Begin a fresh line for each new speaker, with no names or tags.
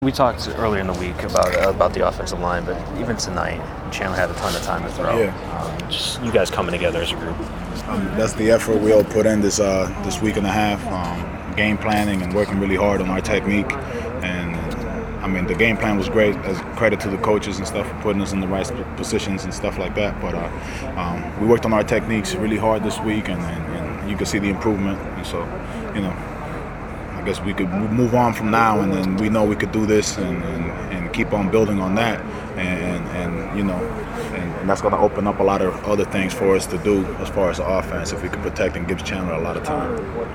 We talked earlier in the week about the offensive line, but even tonight, Chandler had a ton of time to throw.
Yeah.
Just you guys coming together as a group.
That's the effort we all put in this week and a half, game planning and working really hard on our technique. And I mean, the game plan was great. As credit to the coaches and stuff for putting us in the right positions and stuff like that. But we worked on our techniques really hard this week, and you can see the improvement. And so, I guess we could move on from now, and then we know we could do this and keep on building on that, and that's going to open up a lot of other things for us to do as far as the offense if we could protect and give Chandler a lot of time.